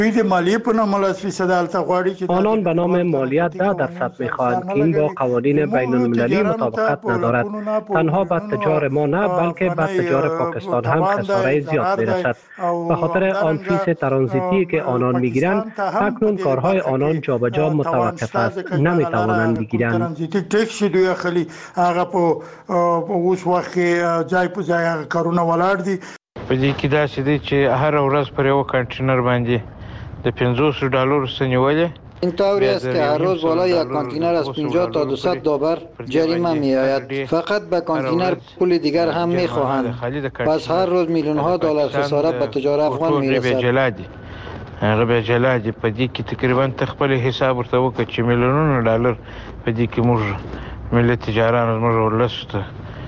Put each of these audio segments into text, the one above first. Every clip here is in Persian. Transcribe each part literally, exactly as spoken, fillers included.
آنان به نام مالیت ده درصد می‌خواهند که این با قوانین بین المللی مطابقت ندارد. تنها به تجار ما نه بلکه به تجار پاکستان هم خساره زیاد می‌رسد. به خاطر آن فیس ترانزیتی که آنان می‌گیرند اکنون کارهای آنان جابجا متوقف است، نمی‌توانند بگیرند. په دې کې داسې دی چې هر ورځ پر یو کانټینر باندې د پنځوس ډالرو سنیولې. این طوری است که هر روز بالای یک کانتینر از پنجاه تا دویست دلار جریمه می آید. فقط به کانتینر پول دیگر هم می خواهند. پس هر روز میلیون ها دلار خسارت به تجار افغان می رسد. هغه به جلادي په دې کې تقریبا تخپل حساب ورته وکړي چې میلیونونه ډالر په دې کې موږ ملي تجارانو موږ ولسته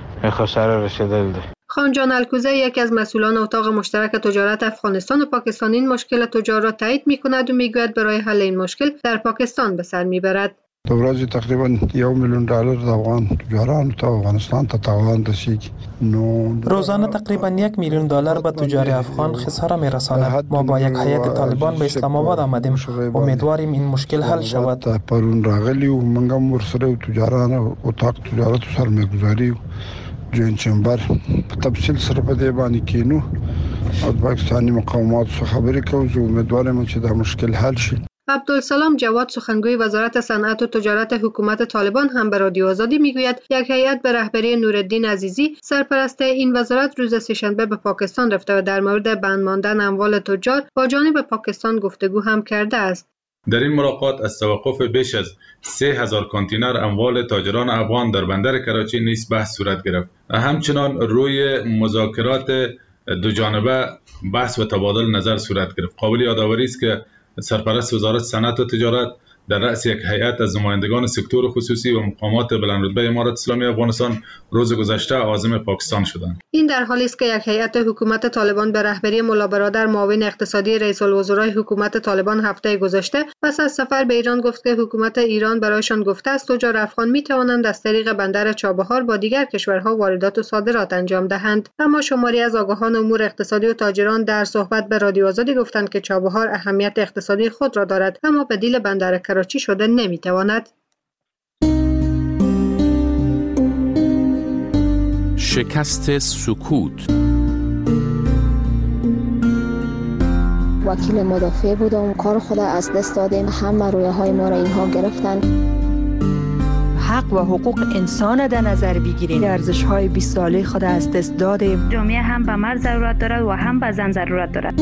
خساره رسیدل دي. خانجان الکوزه یکی از مسئولان اتاق مشترک تجارت افغانستان و پاکستان این مشکل تجار را تایید می‌کند و می‌گوید برای حل این مشکل در پاکستان به سر می‌برد. در ورځ تقریبا یک میلیون دلار د افغان تجارانو ته افغانستان ته تاوان رسیږي. نو روزانه تقریبا یک میلیون دلار به تجار افغان خساره می‌رساند. ما با یک هیئت طالبان به اسلام آباد آمدیم. امیدواریم این مشکل حل شود. پرون راغلی و منګم ورسره تجارانو اتاق تجارت سره می‌گذاري جوین چمبر په تفصیل سره په دې باندې کینو او د پاکستاني مقامات څخه خبرې کوو. زه امیدوارم چې دا مشکل حل شي. عبدالسلام جواد سخنگوی وزارت صنعت و تجارت حکومت طالبان هم به رادیو آزادی میگوید یک هیئت به رهبری نورالدین عزیزی سرپرست این وزارت روز سه‌شنبه به پاکستان رفته و در مورد بند ماندن اموال تجار با جانب پاکستان گفتگو هم کرده است. در این ملاقات از توقف بیش از سه هزار کانتینر اموال تاجران افغان در بندر کراچی نیز بحث صورت گرفت. همچنان روی مذاکرات دو جانبه بحث و تبادل نظر صورت گرفت. قابل یادآوری است که سرپرست وزارت صنعت و تجارت در رأس یک هیئت از نمایندگان سکتور خصوصی و مقامات بلندرتبه امارات اسلامی افغانستان روز گذشته عازم پاکستان شدند. این در حالی است که یک هیئت حکومت طالبان به رهبری ملا برادر معاون اقتصادی رئیس الوزرای حکومت طالبان هفته گذشته پس از سفر به ایران گفت که حکومت ایران برایشان گفته است تجار افغان می توانند از طریق بندر چابهار با دیگر کشورها واردات و صادرات انجام دهند. اما شماری از آگاهان امور اقتصادی و تاجران در صحبت به رادیو آزادی گفتند که چابهار اهمیت اقتصادی خود را دارد اما بدیل بندر کراچی شده نمیتواند. شکست سکوت. وکیل مدافع بودم، کار خود از دست دادیم، همه رویه های ما را اینها گرفتن. حق و حقوق انسان در نظر بگیریم. ارزش های بیست ساله خود از دست دادیم. جامعه هم به مرد ضرورت دارد و هم به زن ضرورت دارد.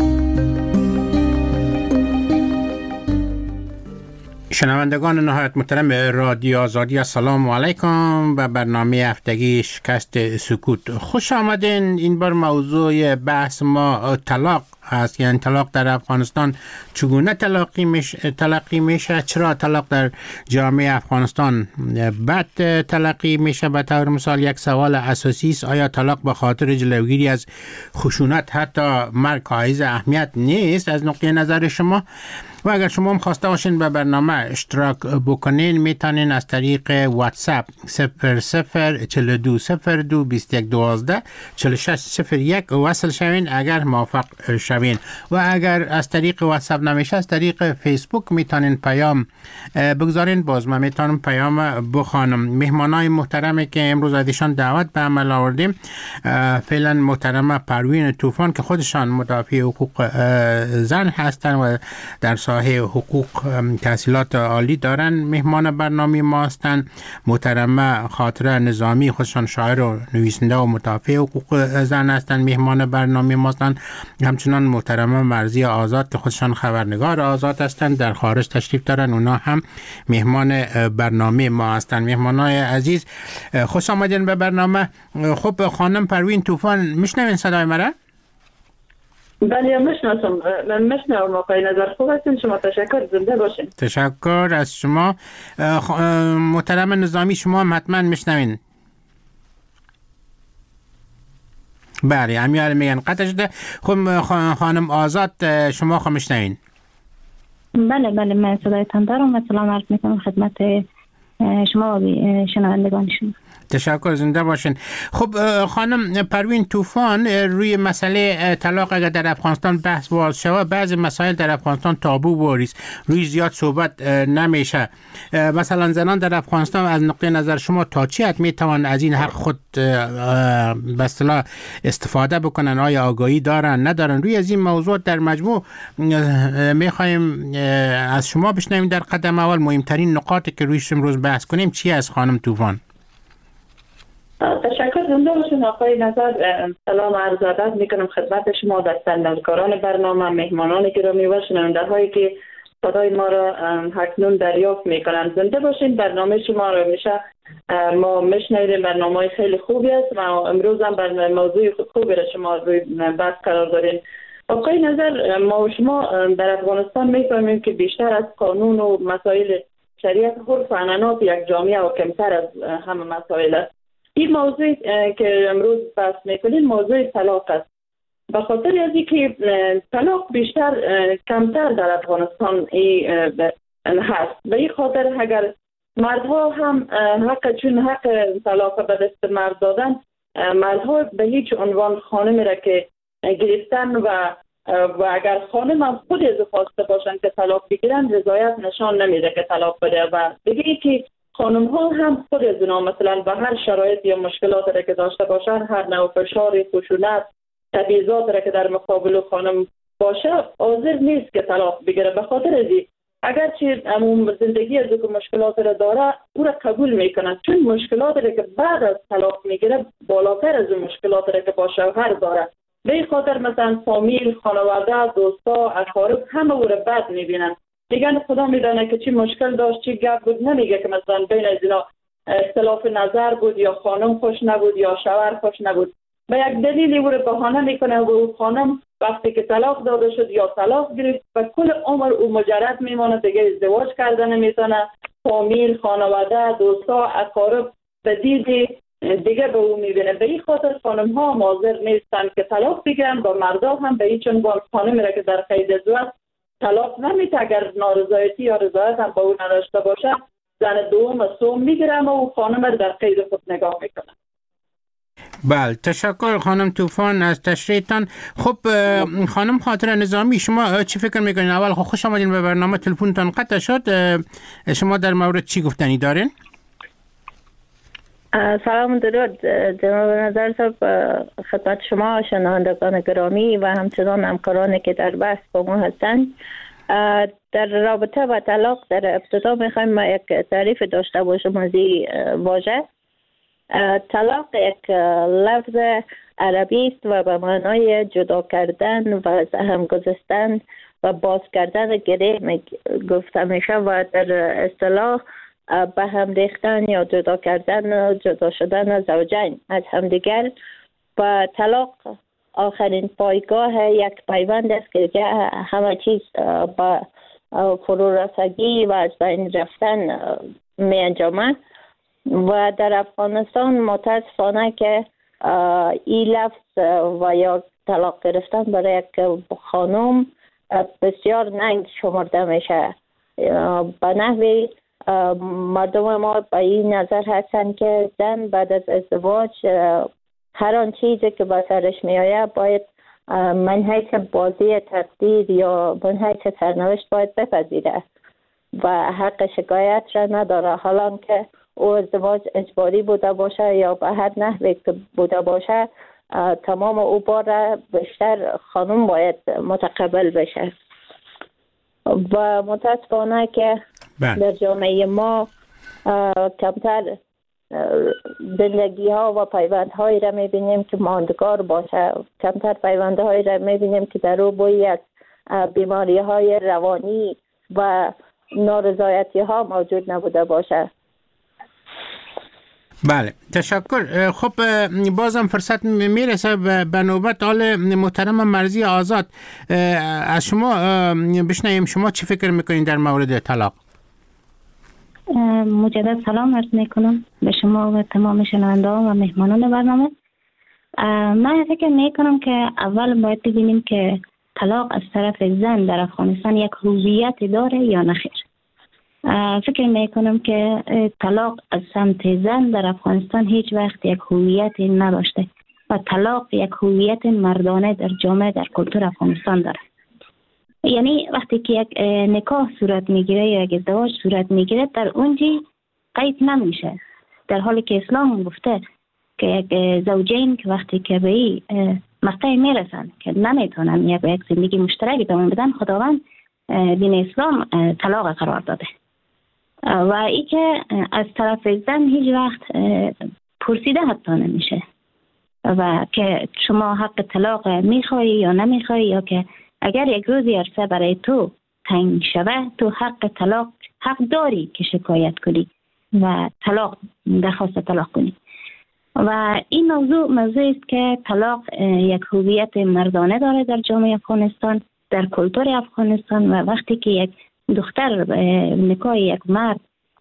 شنوندگان نهایت محترم رادیو آزادی، السلام علیکم و برنامه هفتگی شکست سکوت. خوش آمدین. این بار موضوع بحث ما طلاق هست، یعنی طلاق در افغانستان چگونه تلقی میشه، تلقی میشه، چرا طلاق در جامعه افغانستان بد تلقی میشه. به طور مثال یک سوال اساسی است، آیا طلاق به خاطر جلوگیری از خشونت حتی مرگ حائز اهمیت نیست از نقطه نظر شما؟ و اگر شما هم خواسته باشین به برنامه اشتراک بکنین میتونین از طریق واتساپ صفر صفر چهل و دو صفر دو بیست و یک دوازده چهل و شش صفر یک وصل شوین اگر موافق شوین. و اگر از طریق واتساپ نمیشه از طریق فیسبوک میتونین پیام بگذارین، باز من میتونم پیام بخوانم. مهمانای محترمی که امروز ازشان دعوت به عمل آوردیم فعلا محترمه پروین طوفان که خودشان مدافع حقوق زن هستن و در ساحه حقوق تحصیلات عالی دارن، مهمان برنامه ما هستند. محترمه خاطره نظامی خودشان شاعر و نویسنده و مدافع حقوق زن هستند، مهمان برنامه ما هستند. همچنان محترمه مرزی آزاد که خودشان خبرنگار آزاد هستند، در خارج تشریف دارن، اونا هم مهمان برنامه ما هستند. مهمانای عزیز خوش آمدین به برنامه. خب خانم پروین طوفان میشنوین صدای مرا؟ بله میشناسم، من میشنوم. آقای نظر خوب هستین، شما تشکر، زنده باشین. تشکر از شما. محترم نظامی شما هم حتما میشنوین. بله امیال میگن قطع شده. خب خانم آزاد شما خب میشنوین؟ بله بله من صدایتان دارم و سلام عرض میکنم خدمت شما و شنوندگان شما. تشکر، زنده باشین. خب خانم پروین طوفان، روی مسئله طلاق اگر در افغانستان بحث باز شود، بعضی مسائل در افغانستان تابو باریست، روی زیاد صحبت نمیشه. مثلا زنان در افغانستان از نقطه نظر شما تا چی حد میتوان از این حق خود به اصطلاح استفاده بکنن؟ آیا آگاهی دارن ندارن؟ روی از این موضوع در مجموع میخوایم از شما بشنویم در قدم اول مهمترین نقاطی که رویش امروز بحث کنیم چی از خانم طوفان؟ تشکر، زنده باشین آقای نظر. سلام عرض ادب میکنم خدمت شما، دستندرکاران برنامه، مهمانان گرامی و شنونده‌هایی که صدای ما را اکنون دریافت میکنند. زنده باشین. برنامه شما را میشه ما میشنویم، برنامه خیلی خوبی است و امروز هم برنامه موضوع خوبی را شما روی بحث قرار دارین. آقای نظر، ما و شما در افغانستان میفهمیم که بیشتر از قانون و مسائل شریعت عرف و عنعنات یک جامعه و کمتر از همه مسائل است. این موضوع که امروز بحث میکنیم موضوع طلاق است. به خاطر از اینکه طلاق بیشتر کمتر در افغانستان هست، به این خاطر اگر مردها هم حق چون حق طلاق به دست مرد دادن، مردها به هیچ عنوان خانم را که گرفتن و و اگر خانم هم خود از خواسته باشن که طلاق بگیرن، رضایت نشان نمیده که طلاق بده. و دیگه که خانم ها هم خود از اونا مثلا به هر شرایط یا مشکلات را که داشته باشن، هر نوع فشار، خشونت، تبعیضات را که در مقابل خانم باشه، حاضر نیست که طلاق بگیره. به خاطر ازی اگرچه عموم زندگی از که مشکلات را داره، او را قبول میکنه، چون مشکلات را که بعد از طلاق میگیره بالاتر از اون مشکلات را که با شوهر داره. به این خاطر مثلا فامیل، خانواده، دوستا، اقارب همه او را بد میبینن. دیگه خدا میدانه که چی مشکل داشت، چی گپ بود. نمیگه که مثلا بین از اینا اختلاف نظر بود یا خانم خوش نبود یا شوهر خوش نبود. به یک دلیلی او را بهانه میکنه و او خانم وقتی که طلاق داده شد یا طلاق گرفت و کل عمر او مجرد میمونه، دیگه ازدواج کرده نمیتونه. فامیل، خانواده، دوستا، اقارب به دید دیگه به او میبینه. به این خاطر خانم ها حاضر نیستن که طلاق بگیرن و مردا هم به هیچ عنوان خانم را که در قید ازدواج طلاق نمیده اگر نارضایتی یا رضایت هم با او نداشته باشه، زن دوم سوم میگیرن و او خانم را در قید خود نگاه میکنن. بله، تشکر خانم طوفان از تشریحتان. خب خانم خاطر نظامی، شما چی فکر میکنین؟ اول خوش آمدین به برنامه. تلفنتان قطع شد، شما در مورد چی گفتنی دارین؟ سلام درود جناب نظر صاحب، خدمت شما شنوندگان گرامی و همچنان همکارانی که در بحث با ما هستند. در رابطه با طلاق در ابتدا میخوایم ما یک تعریف داشته باشم از این واژه. طلاق یک لفظ عربی است و به معنای جدا کردن و از هم گذاشتن و باز کردن گره گفته میشه و در اصطلاح به هم ریختن یا جدا کردن جدا شدن زوجین از همدیگر. و طلاق آخرین پایگاه یک پیوند است که همه چیز با فرو رسیدگی و از بین رفتن می انجامد. و در افغانستان متاسفانه که این لفظ و یا طلاق گرفتن برای یک خانم بسیار ننگ شمرده میشه. به نحوی مردم ما به این نظر هستن که زن بعد از ازدواج هر آن چیزی که به سرش میآید باید من حیث بازی تقدیر یا من حیث سرنوشت باید بپذیره و حق شکایت را نداره، حالا که او ازدواج اجباری بوده باشه یا به هر نحوی که بوده باشه، تمام او بار بیشتر خانم باید متقبل بشه. و متاسفانه که در جامعه ما کمتر زندگی ها و پیوند هایی را میبینیم که ماندگار باشه، کمتر پیوند هایی را میبینیم که در او بوی از بیماری های روانی و نارضایتی ها موجود نبوده باشه. بله، تشکر. خب بازم فرصت میرسه به نوبت آل محترم مرزی آزاد. از شما بشنویم شما چی فکر میکنین در مورد طلاق؟ مجدد سلام عرض میکنم به شما و تمام شنونده‌ها و مهمانان برنامه. من فکر میکنم که اول باید ببینیم که طلاق از طرف زن در افغانستان یک هویت داره یا نخیر. فکر میکنم که طلاق از سمت زن در افغانستان هیچ وقت یک هویت نداشته و طلاق یک هویت مردانه در جامعه در کلتور افغانستان داره. یعنی وقتی که یک نکاح صورت میگیره یا یک ازدواج صورت میگیره در اونجی قید نمیشه، در حالی که اسلام گفته که یک زوجین که وقتی که به این مقطع میرسن که نمیتونن یک یک زندگی مشترک ادامه بدن، خداوند دین اسلام طلاق قرار داده و ای که از طرف زن هیچ وقت پرسیده حتی نمیشه و که شما حق طلاق میخوای یا نمیخوای، یا که اگر یک روزی عرصه برای تو تنگ شوه تو حق طلاق حق داری که شکایت کنی و طلاق درخواست طلاق کنی. و این موضوع موضوعی است که طلاق یک هویت مردانه داره در جامعه افغانستان، در کلتور افغانستان. و وقتی که یک دختر نکاح یک مرد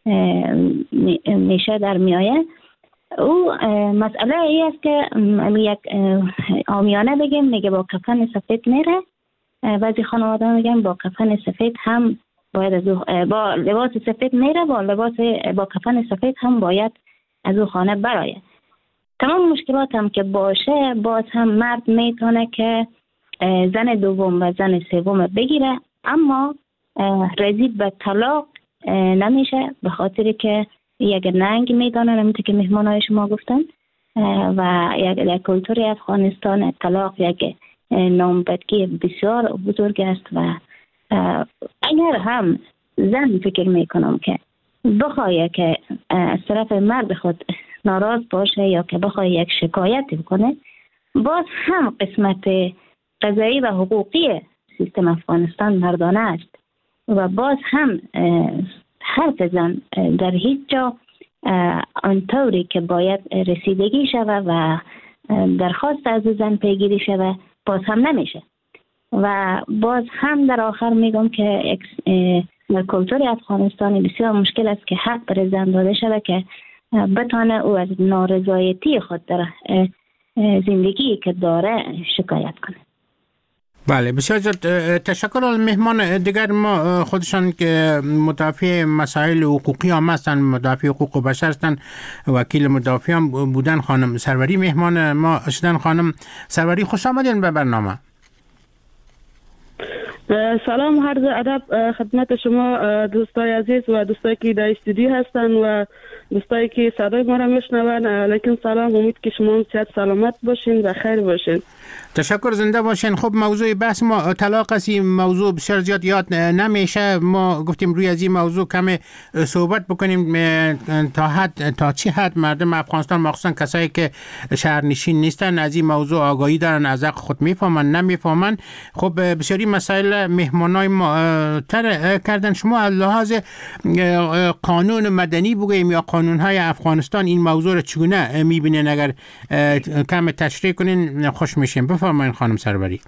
میشه در میایه، او مسئله ای است که یک عامیانه بگیم میگه با کفن سفید میره، بعضی خانواده میگن با کفن سفید هم باید از او با لباس سفید میره، با لباس با کفن سفید هم باید از او خانه برایه. تمام مشکلات هم که باشه باز هم مرد میتونه که زن دوم و زن سوم بگیره، اما رسید به طلاق نمیشه، به خاطر که یک ننگ میدانه، نمیشه که مهمانای شما گفتن. و یک کلتور افغانستان طلاق یک نامبدگی بسیار بزرگ است و اگر هم زن فکر میکنم که بخواه که از طرف مرد خود ناراض باشه یا که بخواه یک شکایت بکنه، باز هم قسمت قضایی و حقوقی سیستم افغانستان مردانه است و باز هم حرف زن در هیچ جا آنطوری که باید رسیدگی شود و درخواست از زن پیگیری شود باز هم نمیشه. و باز هم در آخر میگم که در کلتور افغانستان بسیار مشکل است که حق بر زن داده شده که بتانه او از نارضایتی خود در زندگی که داره شکایت کنه. بله، بسیار زیاد تشکر. از مهمان دیگر ما خودشان که مدافع مسائل حقوقی هم هستند، مدافع حقوق بشر هستند، وکیل مدافع هم بودن، خانم سروری مهمان ما شدن. خانم سروری خوش آمدین به برنامه. سلام، عرض ادب خدمت شما دوستای عزیز و دوستایی که در استودیو هستن و دوستایی که صدای ما را میشنون. علیکم سلام، امید که شما صحت سلامت باشین و خیر باشین. تشکر، زنده باشین. خب موضوع بحث ما طلاق است. این موضوع بسیار زیاد یاد نمیشه. ما گفتیم روی از این موضوع کم صحبت بکنیم تا حد تا چی حد مردم افغانستان مخصوصا کسایی که شهرنشین نیستن از این موضوع آگاهی دارن، از حق خود میفهمن نمیفهمن. خب بسیاری مسائل مهمانای ما تر کردن. شما از لحاظ قانون مدنی بگویم یا قانون‌های افغانستان این موضوع رو چگونه می‌بینین؟ اگر کم تشریح کنین خوش میشیم. بفرمایید خانم سروری.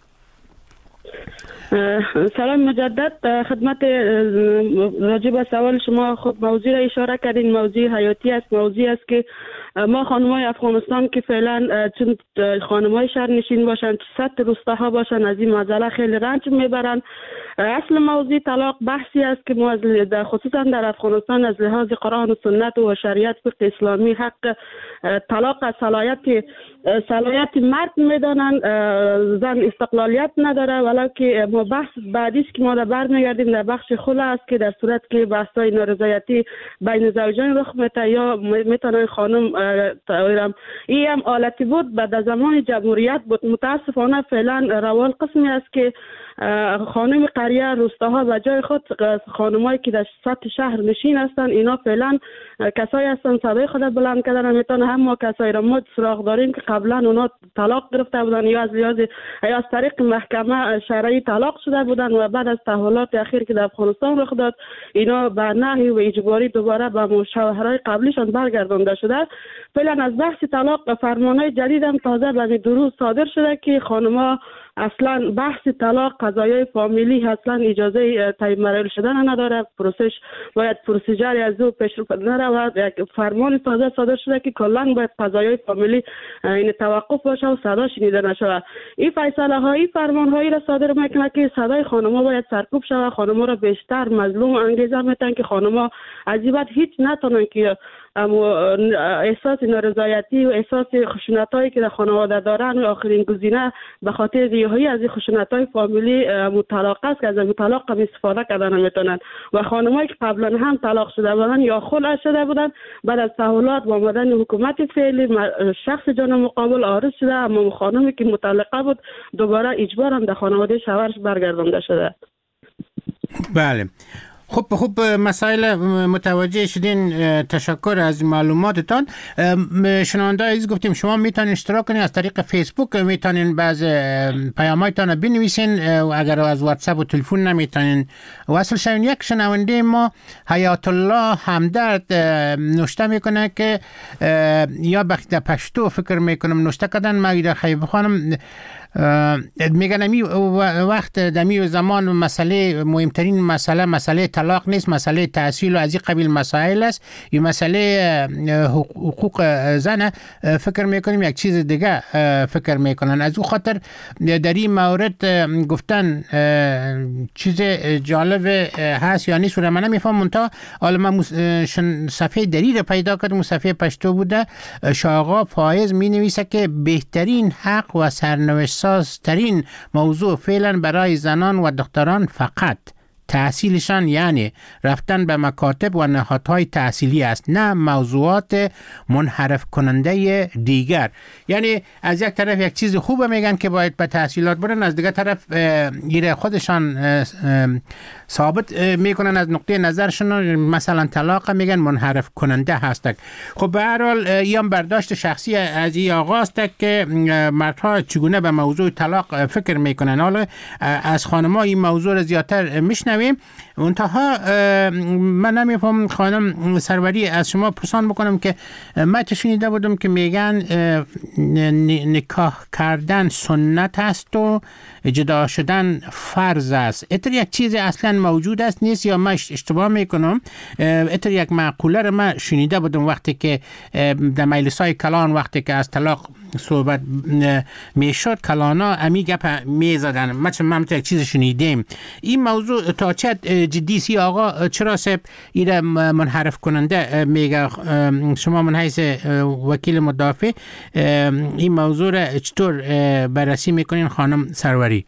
سلام مجدد خدمت. راجع به سوال شما خب موضوع را اشاره کردین، موضوع حیاتی است، موضوع است که ما خانمای افغانستان که فعلا چون خانمای شهرنشین باشن، سطح روستاها باشن، از این مسئله خیلی رنج میبرن. اصل موضوع طلاق بحثی است که ما از خصوصا در افغانستان از لحاظ قرآن و سنت و شریعت فقه اسلامی حق طلاق از صلاحیت صلاحیت مرد میدانن، زن استقلالیت نداره. ولی ما بحث بعدی است که ما را برمیگردیم در بخش خلا است که در صورت که بحث‌های نارضایتی بین زوجین رخ میده یا میتونه خانم تایرم این هم حالتی بود بعد از زمان جمهوریت بود. متاسفانه فعلا روال قسمی است که خانم قریه روستاها و جای خود خانمایی که در سطح شهر نشین هستن، اینا فعلا کسایی هستن صدای خود بلند کردن. میتونه هم ما کسایی را ما سراغ داریم که قبلا اونا طلاق گرفته بودن یا از لحاظ یا از طریق محکمه شرعی طلاق شده بودن و بعد از تحولات اخیر که در افغانستان رخ داد اینا به نحوی و اجباری دوباره به شوهرای قبلیشان برگردانده شده. فعلا از بحث طلاق فرمانهای جدید هم تازه به دو روز صادر شده که خانم‌ها اصلا بحث طلاق قضایای فامیلی اصلا اجازه طی مراحل شدن نداره. پروسش باید پروسیجری از او پیش رو نرود. یک فرمان تازه صادر شده که کلا باید قضایای فامیلی این توقف باشه و صدا شنیده نشود. این فیصله هایی فرمان هایی را صادر میکنه که صدای خانم‌ها باید سرکوب شود. خانم‌ها را بیشتر مظلوم انگیزه میتن که خانم‌ها عجیبت هیچ نتونن که اما احساس نارضایتی و احساس خشونتایی که در خانواده دارن و آخرین گزینه به خاطر ریاهی از این خشونتای فامیلی طلاق است که از این طلاق هم استفاده کردن نمیتونن. و خانمایی که قبلا هم طلاق شده بودن یا خلع شده بودن بعد از تحولات و آمدن حکومت فعلی شخص جان مقابل عارض شده، اما خانمی که مطلقه بود دوباره اجبار هم در خانواده شوهرش برگردانده شده. بله. خب خب مسائل متوجه شدین. تشکر از معلوماتتان. شنونده عزیز گفتیم شما میتونین اشتراک کنین از طریق فیسبوک، میتونین بعض پیامایتان بنویسین و اگر از واتساپ و تلفن نمیتونین وصل شوین. یک شنونده ما حیات الله همدرد نوشته میکنه که یا بخت پشتو فکر میکنم نوشته کردن ما خیلی بخوانم میگن امی وقت دمی زمان مسئله مهمترین مسئله مسئله طلاق نیست، مسئله تحصیل و از این قبیل مسائل است. این مسئله حقوق زن فکر میکنیم یک چیز دیگه فکر میکنن. از او خاطر در این مورد گفتن چیز جالب هست یا نیست و من نمیفهم. منتها حالا من صفحه دری رو پیدا کردم، صفحه پشتو بوده. شاقا فایز می نویسه که بهترین حق و سرنوشت سازترین موضوع فعلا برای زنان و دختران فقط تحصیلشان یعنی رفتن به مکاتب و نهادهای تحصیلی است، نه موضوعات منحرف کننده دیگر. یعنی از یک طرف یک چیز خوبه میگن که باید به تحصیلات برن، از دیگر طرف ایره خودشان ثابت میکنن از نقطه نظرشون مثلا طلاق میگن منحرف کننده هست. خب به هر حال ایام برداشت شخصی از این آغاست که مردها چگونه به موضوع طلاق فکر میکنن. حالا از خانم‌ها این موضوع رو زیادتر میشنویم. منتها من نمیفهم خانم سروری از شما پرسان بکنم که من شنیده بودم که میگن نکاح کردن سنت است و جدا شدن فرض است. اتر یک چیز اصلا موجود است نیست یا من اشتباه میکنم؟ اتر یک معقوله رو من شنیده بودم وقتی که در مجلس‌های کلان وقتی که از طلاق صحبت میشد کلانا امی گپ میزدن. من من یک چیز شنیدم. این موضوع تا چه جدی سی آقا چرا سب ایره منحرف کننده میگه؟ شما من حیث وکیل مدافع این موضوع را چطور بررسی میکنین خانم سروری؟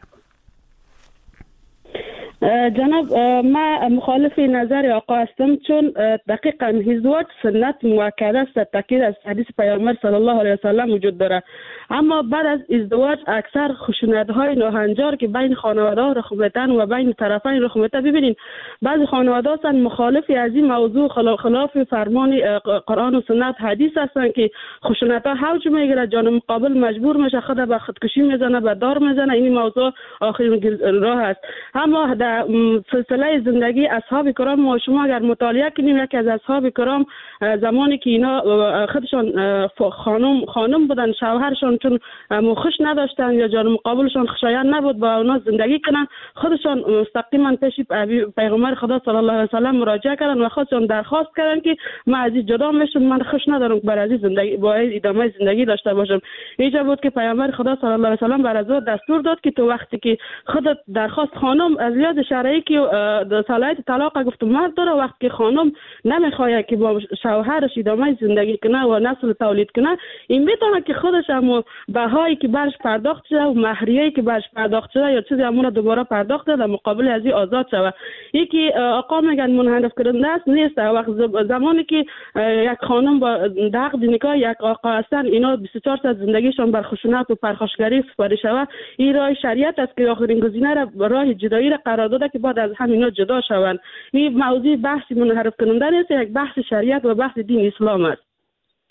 جناب ما مخالف نظر آقا هستم، چون دقیقاً ازدواج سنت مؤکد است، تاکید از حدیث پیامبر صلی الله علیه و سلم وجود داره. اما بعد از ازدواج اکثر خشونت‌های ناهنجار که بین خانواده‌ها رخ میدن و بین طرفین رخ میده، ببینید بعضی خانواده‌ها هستن مخالف از این موضوع، خلاف فرمان قرآن و سنت حدیث هستن که خشونت‌ها حوج میگیره، جان مقابل مجبور میشه خود به خودکشی میزنه، به دار میزنه. این موضوع آخرین راه است. اما در سلسله زندگی اصحاب کرام ما شما اگر مطالعه کنیم، یکی از اصحاب کرام زمانی که اینا خودشان خانم خانم بودن، شوهرشان چون خوش نداشتن یا جان مقابلشان خوشایند نبود با اونا زندگی کنن، خودشان مستقیما پیش پیغمبر خدا صلی الله علیه و سلم مراجعه کردن و خودشان درخواست کردن که من از این جدا میشم، من خوش ندارم بر از زندگی با ادامه زندگی داشته باشم. اینجا بود که پیغمبر خدا صلی الله علیه و سلم بر از دستور داد که تو وقتی که خودت درخواست خانم از لیاز شرعی که صلاحیت طلاق گفت مرد داره، وقتی که خانم نمیخواد که با شوهرش ادامه زندگی کنه و نسل تولید کنه، این میتونه که خودش هم بهایی که برش پرداخت شده و مهریه‌ای که برش پرداخت شده یا چیزی همون دوباره پرداخت در مقابل از این آزاد شود. یکی آقا میگن منحرف کننده است نیست. وقت زمانی که یک خانم با عقد نکاح یک آقا هستن، اینا بیست و چهار ساعت زندگیشون بر خشونت و پرخاشگری سپاری شود، این راه شریعت است که آخرین گزینه را راه جدایی را قرار داده که بعد از همینا جدا شوند. این موضوع بحث منحرف کننده نیست، یک بحث شریعت و بحث دین اسلام است.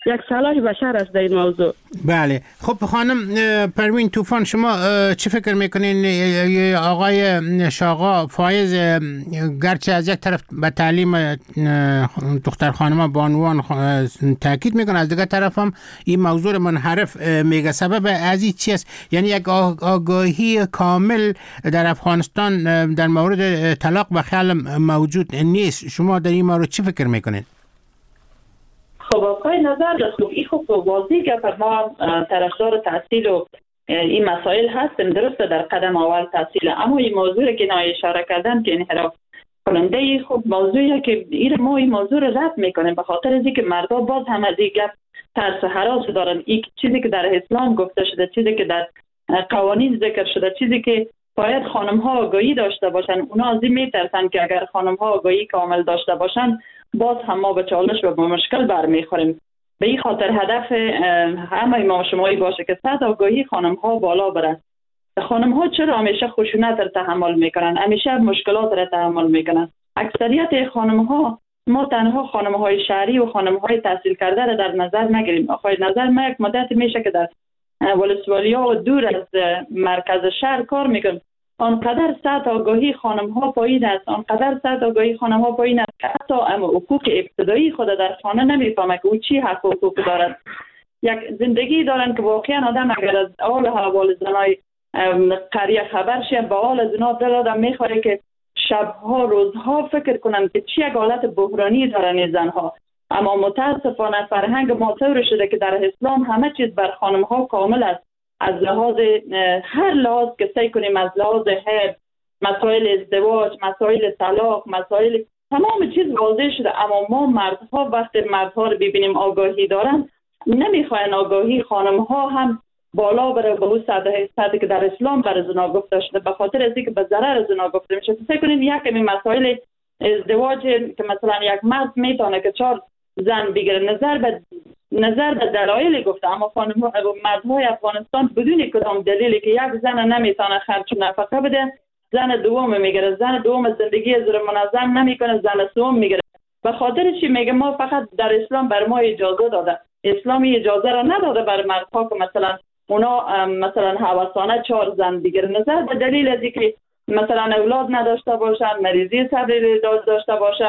یک صلاح بشر است در این موضوع. بله. خب خانم پروین طوفان، شما چه فکر میکنین آقای شاغا فایز گرچه از یک طرف به تعلیم دختر خانم بانوان تاکید میکنه، از دیگر طرف هم این موضوع منحرف میگه. سبب از این چی است؟ یعنی یک آگاهی کامل در افغانستان در مورد طلاق و خیال موجود نیست. شما در این مورد چی فکر میکنین؟ خب آقای نظر خوب این خوب واضحه که ما طرفدار تحصیل و این مسائل هستیم، درسته در قدم اول تحصیل، اما این موضوع که اینا اشاره کردن که انحراف کننده خوب موضوعیه که این ما این موضوع رو رد میکنیم، به خاطر از اینکه مردا باز هم از این گپ ترس و هراس دارن. این چیزی که در اسلام گفته شده، چیزی که در قوانین ذکر شده، چیزی که باید خانم ها آگاهی داشته باشن، اونا از این میترسن که اگر خانم ها آگاهی کامل داشته باشن باز هم ما به چالش و به مشکل برمیخوریم. به این خاطر هدف همه ما شمایی باشه که سطح آگاهی خانم ها بالا بره. خانم ها چرا همیشه خشونت را تحمل میکنن، همیشه مشکلات را تحمل میکنن؟ اکثریت خانم ها، ما تنها خانم های شهری و خانم های تحصیل کرده را در نظر نگیریم. آخوی نظر ما یک مدت میشه که در ولسوالی‌ها و دور از مرکز شهر کار میکنم، آنقدر سطح آگاهی خانم ها پایین است، آنقدر سطح آگاهی خانم ها پایین است که حتی حقوق ابتدایی خود در خانه نمیفهمه که او چی حق و حقوق دارد. یک زندگی دارن که واقعا آدم اگر از حال احوال زنای قریه خبر شه، به حال زنا دل آدم میخوره که شبها روزها فکر کنن که چی یک حالت بحرانی دارن این زنها. اما متاسفانه فرهنگ ما طور شده که در اسلام همه چیز بر خانم ها کامل است، از لحاظ هر لحاظ که سعی کنیم، از لحاظ حیض، مسائل ازدواج، مسائل طلاق، مسائل تمام چیز واضح شده. اما ما مردها وقتی مردها رو ببینیم آگاهی دارن، نمیخواین آگاهی خانم ها هم بالا بره به اون سطحی که در اسلام بر زنا گفته شده، به خاطر از اینکه به ضرر زنا گفته میشه. فکر کنید یک کمی مسائل ازدواج که مثلا یک مرد میتونه که چهار زن بگیره، نظر به نظر به دلایل گفته، اما خانم مردهای افغانستان بدون کدام دلیلی که یک زن نمیتونه خرج نفقه بده، زن دوم میگیره، زن دوم زندگی زیر منظم نمیکنه، زن سوم میگیره. به خاطر چی میگه؟ ما فقط در اسلام بر ما اجازه داده، اسلامی اجازه را نداده بر مردها که مثلا اونا مثلا هوسانه چهار زن بگیره، نظر به دلیل از اینکه مثلا اولاد نداشته باشن، مریضی صدری داشته باشه،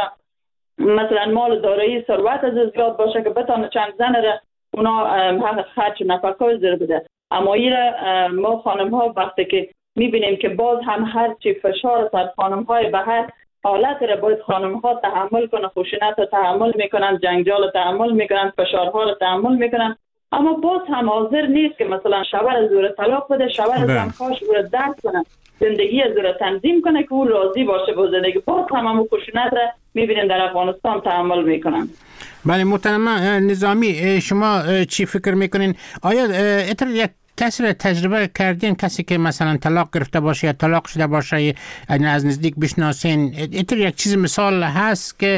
مثلا مال دارایی ثروت از زیاد باشه که بتونه چند زن را اونا خرج نفقه زیر بده. اما این ما خانم ها وقتی که میبینیم که باز هم هر چی فشار سر خانم های به هر حالت را باید خانم ها تحمل کنن، خشونت را تحمل میکنن، جنجال را تحمل میکنن، فشارها را تحمل میکنن، اما باز هم حاضر نیست که مثلا شوهر از او طلاق بده، شوهر زنخواش او را درک کنه، زندگی از او تنظیم کنه که او راضی باشه با زندگی. باز هم همون خشونت را میبینیم در افغانستان تحمل میکنن. بله محترم نظامی، شما چی فکر میکنین؟ آیا اتر یک کسی را تجربه کردین، کسی که مثلا طلاق گرفته باشه یا طلاق شده باشه از نزدیک بشناسین؟ اتر یک چیز مثال هست که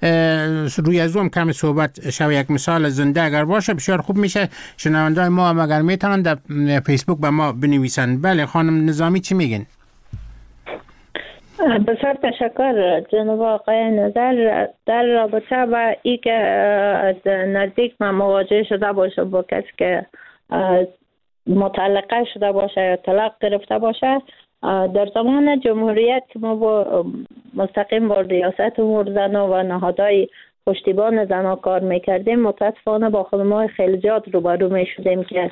روی از اون کمی صحبت شوه، یک مثال زنده اگر باشه بسیار خوب میشه. شنوندای ما هم اگر میتونن در فیسبوک به ما بنویسن. بله خانم نظامی چی میگین؟ بسیار تشکر جناب آقای نظر. در رابطه با ای که از نزدیک من مواجه شده باشه با کسی که مطلقه شده باشه یا طلاق گرفته باشه، در زمان جمهوریت که ما با مستقیم با ریاست امور زنا و نهادهای پشتیبان زنا کار میکردیم، متاسفانه با خانم‌های خیلی زیاد روبرو میشدیم که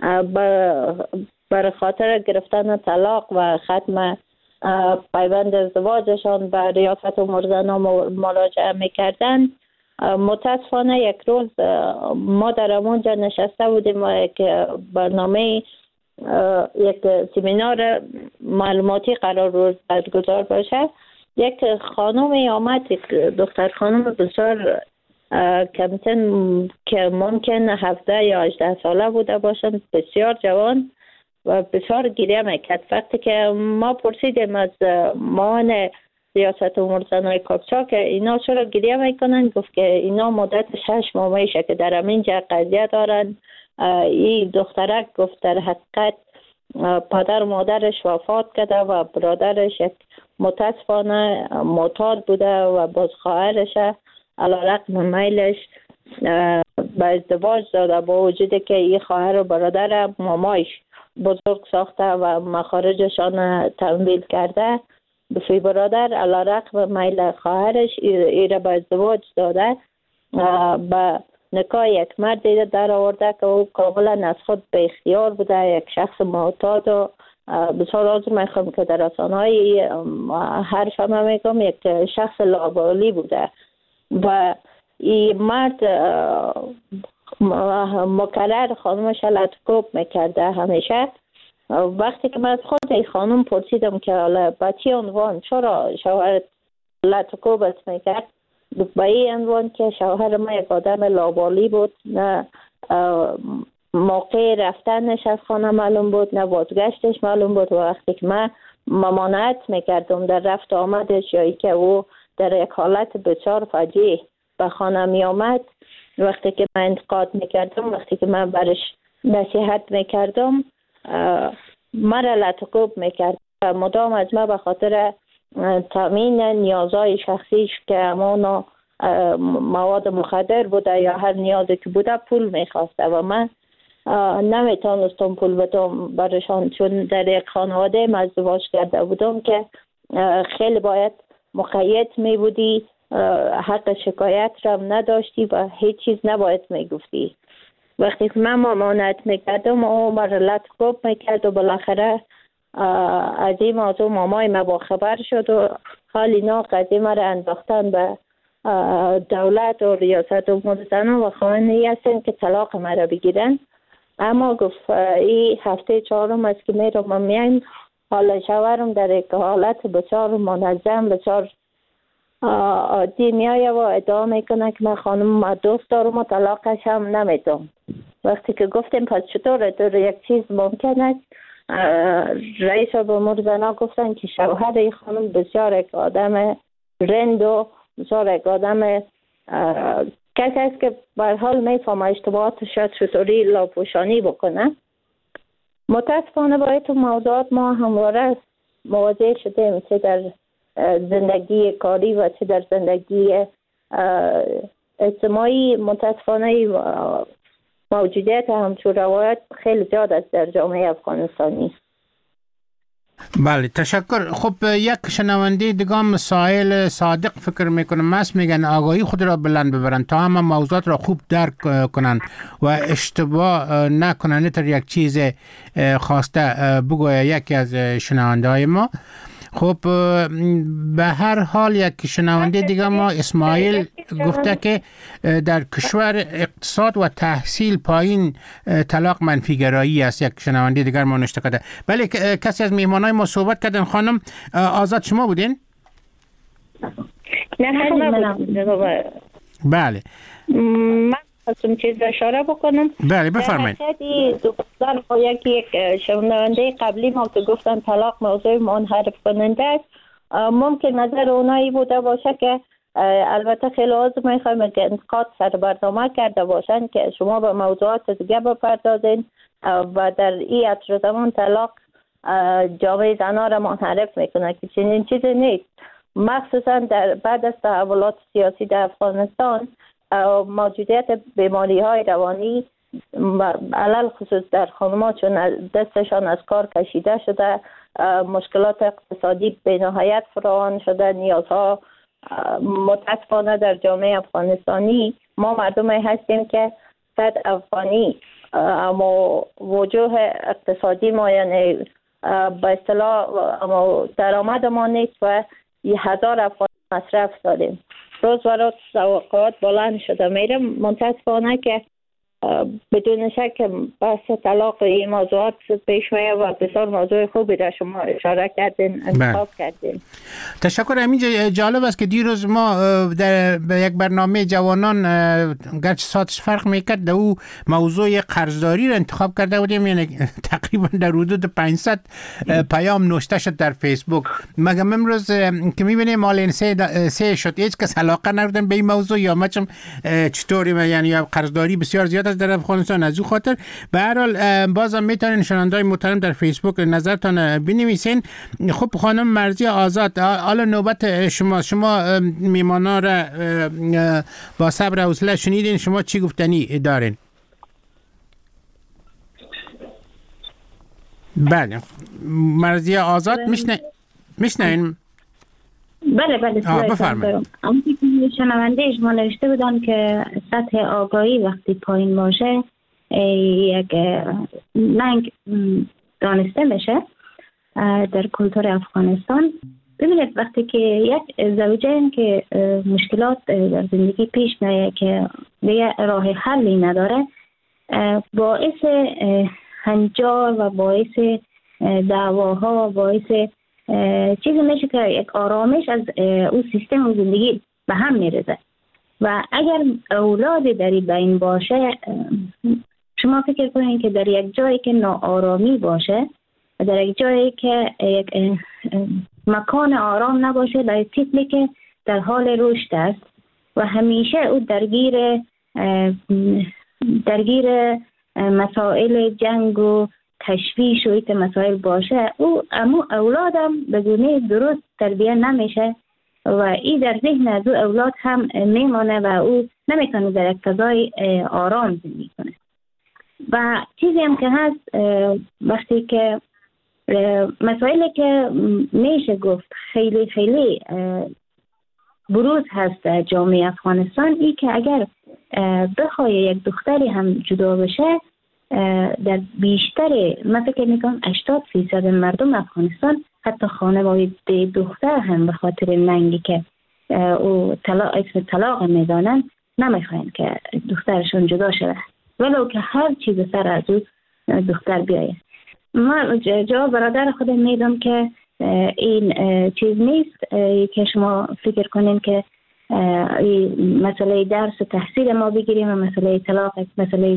بر خاطر گرفتن طلاق و ختم پیوند ازدواجشان به ریاست امور زنا مراجعه میکردن. متاسفانه یک روز ما در همونجا نشسته بودیم و یک برنامه یک سمینار معلوماتی قرار روز برگزار باشه. یک خانومی آمد، یک دختر خانم بسیار کمتن که ممکن هفده یا هجده ساله بوده باشند، بسیار جوان و بسیار گریه میکرد. وقتی که ما پرسیدیم از معاون ریاست امور زنای کاپچا که اینا چرا گریه میکنن، گفت که اینا مدت شش ماه میشه که در همینجا قضیه دارن. این دخترک گفت در حقیقت پدر و مادرش وفات کرده و برادرش یک متاسفانه معتاد بوده و باز خواهرش علی رغم میلش به ازدواج داده، با وجودی که این خواهر و برادر مامایش بزرگ ساخته و مخارجشان تمویل کرده، بسوی برادر علی رغم میل خواهرش ای را به ازدواج داده، به نکاح یک مرد در آورده که او کاملا از خود به اختیار بوده، یک شخص معتاد و بسیار آزر میخوام که در رسانه‌های حرف هم میگم یک شخص لابالی بوده و این مرد مکرر خانمش لطکوب میکرده همیشه. وقتی که من از خود این خانم پرسیدم که حالا با چی عنوان چرا شوهر لطکوبت میکرد، با این عنوان که شوهر ما یک آدم لابالی بود، نه موقع رفتنش از خانه معلوم بود نه بازگشتش معلوم بود و وقتی که من ممانعت میکردم در رفت آمدش یا ای که او در یک حالت بسیار فجیع به خانه می آمد، وقتی که من انتقاد میکردم، وقتی که من برش نصیحت میکردم مرا لطکوب میکرد و مدام از من به خاطر تامین نیازهای شخصیش که همون مواد مخدر بوده یا هر نیازی که بوده پول میخواسته و من نمیتونستم پول بدم برشان، چون در یک خانواده ازدواج کرده بودم که خیلی باید مقید می بودی، حق شکایت را نداشتی و هیچ چیز نباید میگفتی. وقتی که من ممانعت میکردم او مرا لطکوب میکرد و بالاخره از این موضوع مامای ما با خبر شد و حال اینا قدیمه را انداختن به دولت و ریاست امور زنان و خواهانی هستن که طلاق مرا بگیرن. اما گفت این هفته چهارم است که میرم و میایم، حالا شوهرم در یک حالت بسیار منظم بسیار عادی میایه و ادعا میکنه که من خانم دوست دارم و طلاقش هم نمیدم. وقتی که گفتیم پس چطوره در یک چیز ممکن است، رئیس امور زنان گفتن که شوهر این خانم بسیار یک آدم رند و بسیار یک آدم کسی است که به هر حال میفهمه اشتباهاتش شاید چطوری لاپوشانی بکنه. متاسفانه با این موضوعات ما همواره مواجه شدیم، چه در زندگی کاری و چه در زندگی اجتماعی. متاسفانه موجودیت همچون روایت خیلی زیاد است در جامعه افغانستانی. بله تشکر. خب یک شنونده دیگه مسائل صادق فکر میکنم مست میگن آگاهی خود را بلند ببرن تا همه موضوعات را خوب درک کنن و اشتباه نکنن تا یک چیز خواسته بگوید یکی از شنونده های ما. خب به هر حال یک شنونده دیگه ما اسماعیل گفته که در کشور اقتصاد و تحصیل پایین طلاق منفی گرایی است. یک شنونده دیگر ما نوشته کرده. بله کسی از میهمانای ما صحبت کردن. خانم آزاد شما بودین؟ نه من بله من خواستم چیز اشاره بکنم. بله بفرمایید. دوستان با یکی یک شنونده قبلی ما که گفتن طلاق موضوع منحرف کننده است، ممکن نظر اونایی بوده باشه که البته خیلی عذر میخوایم که انتقاد سر برنامه کرده باشن که شما به موضوعات دیگه بپردازین و در این عصر زمان طلاق جامعه زنها را منحرف میکنه که چنین چیزی نیست. مخصوصا در بعد از تحولات سیاسی در افغانستان موجودیت بیماری های روانی علل خصوص در خانم‌ها چون دستشان از کار کشیده شده، مشکلات اقتصادی به نهایت فراوان شده، نیازها متاسفانه در جامعه افغانستانی ما مردمی هستیم که صد افغانی اما وجوه اقتصادی ما یعنی به اصطلاح اما درآمد ما نیست و هزار افغانی مصرف داریم. روز و روز توقعات بلند شده میره. متاسفانه که بدون شک بحث طلاق این موضوعات پیش میاد و بسیار موضوع خوبی را شما اشاره کردین انتخاب کردین. تشکر. همینجا جالب است که دیروز ما در یک برنامه جوانان گرچه ساعتش فرق میکرد در او موضوع قرضداری را انتخاب کرده بودیم، یعنی تقریبا در حدود پانصد پیام نوشته شد در فیسبوک. مگم امروز که میبینیم مال سه سه شد هیچ کس علاقه ندارن به این موضوع یا مچم چطوری یعنی قرضداری بسیار زیاد است در افغانستان. از او خاطر به هر حال بازم میتونین شنوندای محترم در فیسبوک نظرتان بنویسین. خب خانم مرضیه آزاد، حالا نوبت شما شما میمانا را با صبر و حوصله شنیدین، شما چی گفتنی دارین؟ بله مرضیه آزاد میشنه میشنین؟ بله بله بفرمایید. آنچه که شنونده شما نوشته بودن که سطح آگاهی وقتی پایین باشه یک ننگ دانسته میشه در کلتور افغانستان. ببینید وقتی که یک زوجین که مشکلات در زندگی پیش میاد که دیگه راه حلی نداره، باعث هنجار و باعث دعواها، باعث چیزی میشه که یک آرامش از اون سیستم و زندگی به هم میرزه. و اگر اولاد در بین باشه، شما فکر کنید که در یک جایی که ناآرامی باشه، در یک جایی که یک مکان آرام نباشه، در طفلی که در حال رشد است و همیشه او درگیر درگیر مسائل جنگ و تشویش و ایت مسائل باشه، او امو اولادم به گونه درست تربیه نمیشه و این در ذهن از او اولاد هم میمانه و او نمیتونه در یک فضای آرام زندگی کنه. و چیزی هم که هست، وقتی که مسائلی که میشه گفت خیلی خیلی بروز هست در جامعه افغانستان، ای که اگر بخواه یک دختری هم جدا بشه، در بیشتر من فکر میکنم هشتاد فیصد مردم افغانستان، حتی خانواده دختر هم به خاطر ننگی که او طلاق اسم طلاق میدانن نمیخواین که دخترشون جدا شده، ولو که هر چیز سر از او دختر بیایه. ما جواب برادر خودم میدم که این چیز نیست که شما فکر کنین که مسئله درس و تحصیل ما بگیریم و مسئله طلاق مسئله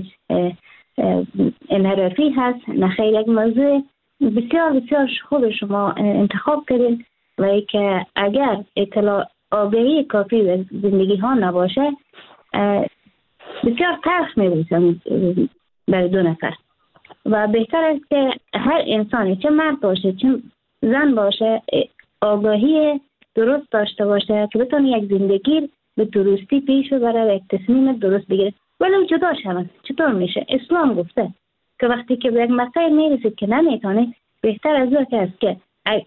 انحرافی هست. نخیر، یک موضوع بسیار بسیار خوب شما انتخاب کردین و ای که اگر اطلاع آگاهی کافی در زندگی ها نباشه، بسیار تلخ می‌بینیم برای دو نفر. و بهتر است که هر انسانی، چه مرد باشه چه زن باشه، آگاهی درست داشته باشه که بتونه یک زندگی به درستی پیش ببره و یک تصمیم درست بگیره، ولو جدا شود. چطور میشه؟ اسلام گفته که وقتی که به یک مقطع میرسید که نمیتونه، بهتر از او که است که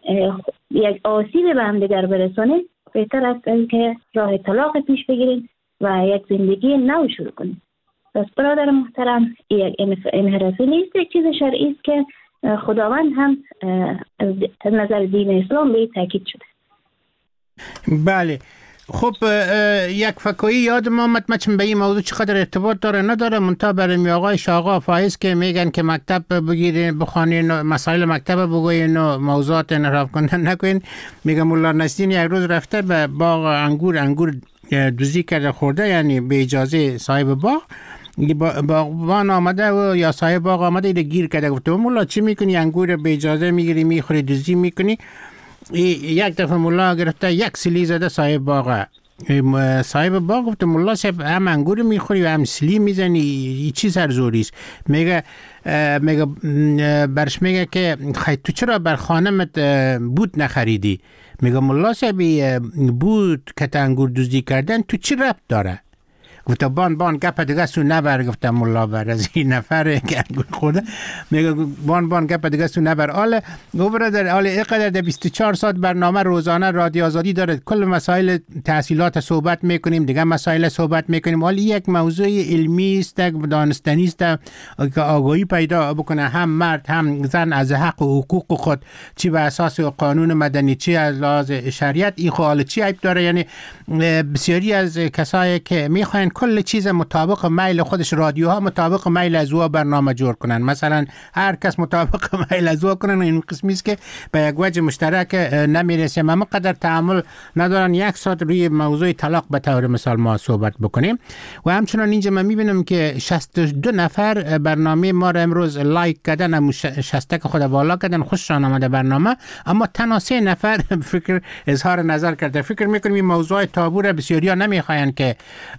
یک آسیب به هم دیگر برسونه، بهتر است که راه طلاق پیش بگیرید و یک زندگی نو شروع کنید. پس برادر محترم، یک انحرافی نیست، یک چیز شرعی است که خداوند هم از نظر دین اسلام به تاکید شده. بله. خب یک فکایی یاد ما متمچم به این موضوع چقدر ارتباط داره نداره، منتها برای آقای شاقا فایز که میگن که مکتب بگیرین بخوانین، مسائل مکتب بگوین و موضوعات انحراف کردن نکنین. میگم مولا نصیرین یک روز رفته به باغ انگور انگور دوزی کرده خورده، یعنی به اجازه صاحب باغ. باغبان آمده و یا صاحب باغ آمده ایده گیر کرده، گفته مولا چی میکنی؟ انگور به اجازه میگیری میخوری دوزی میکنی؟ یک دفعه مولا گرفته یک سیلی زده صاحب باغ. صاحب باغ گفته مولا صاحب هم انگور میخوری و هم سیلی میزنی، این چی سرزوری است؟ میگه میگه برش میگه که خیلی تو چرا بر خانمت بود نخریدی؟ میگه مولا صاحب بود که انگور دزدی کردن تو چی ربط داره؟ گفته بان بان گپ دیگه سو نبر. گفتم مولا بر از این نفره که انگور خورده. میگه بان بان گپ دیگه سو نبر. آله گفت در آله اینقدر در بیست و چهار ساعت برنامه روزانه رادیو آزادی داره، کل مسائل تحصیلات صحبت میکنیم، دیگه مسائل صحبت میکنیم. حالا یک موضوع علمی است، دانستنی است که آگاهی پیدا بکنه هم مرد هم زن از حق و حقوق خود، چی به اساس قانون مدنی چی از لحاظ شریعت، این خو چی عیب داره. یعنی بسیاری از کسایی که میخواین کل چیز مطابق میل خودش، رادیوها مطابق میل از او برنامه جور کنن، مثلا هر کس مطابق میل از او کنن، این قسمی است که به یک وجه مشترک نمیرسیم. اما قدر تعامل ندارن یک ساعت روی موضوع طلاق به طور مثال ما صحبت بکنیم. و همچنان اینجا من میبینم که شصت و دو نفر برنامه ما را امروز لایک کردن، هم شصت که خود والا کردن، خوششان آمده برنامه، اما تنها سه نفر فکر اظهار نظر کرده. فکر میکنیم این موضوع تابو را بسیاریا نمیخواین که بس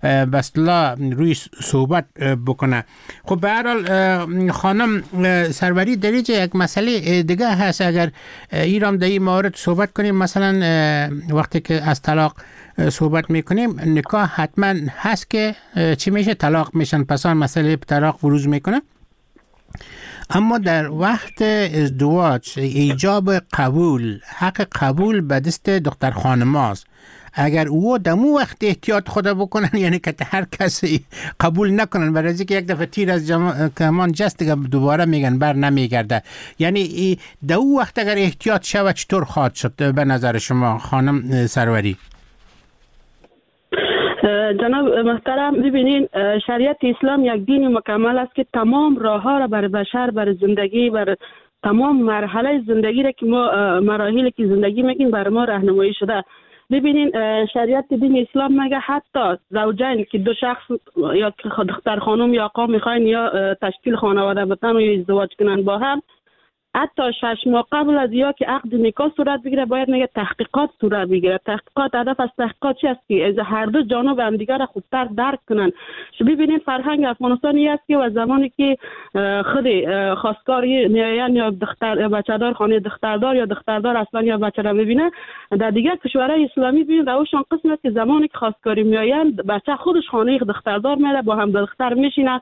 اصلا روی صحبت بکنه. خب به هر حال خانم سروری در اینجا یک مسئله دیگه هست، اگر ایران در این مورد صحبت کنیم، مثلا وقتی که از طلاق صحبت میکنیم نکاح حتما هست که چی میشه طلاق میشن، پس آن مسئله طلاق بروز میکنه. اما در وقت ازدواج ایجاب قبول، حق قبول به دست دختر خانم هاست. اگر او دمو وقت احتیاط خود بکنن، یعنی که هر کسی قبول نکنن، برای اینکه یک دفعه تیر از کمان جست دیگه دوباره میگن بر نمیگرده، یعنی دو وقت اگر احتیاط شود چطور خواهد شد به نظر شما خانم سروری؟ جناب محترم، ببینین شریعت اسلام یک دین مکمل است که تمام راه ها را برای بشر، برای زندگی، برای تمام مرحله زندگی را که ما مراحلی که زندگی میکنیم برای ما راهنمایی شده. ببینین شریعت دین اسلام مگه حتی زوجین که دو شخص یا دختر خانم یا آقا میخواین یا تشکیل خانواده بتن و یا ازدواج کنن با هم، حتی شش ماه قبل از یا که عقد نکاح صورت بگیره باید میگه تحقیقات صورت بگیره. تحقیقات، هدف از تحقیقات چی است؟ که از هر دو جانب هم دیگر را خوبتر درک کنن. ببینید فرهنگ افغانستانی است که و زمانی که خود خواستگاری میاین یا دختر بچه‌دار خانه دختردار یا دختردار اصلا یا بچه را ببینه، در دیگر کشورهای اسلامی ببینید روشان قسم است که زمانی که خواستگاری میاین بچه خودش خانه دختردار میره، با هم دختر میشینه،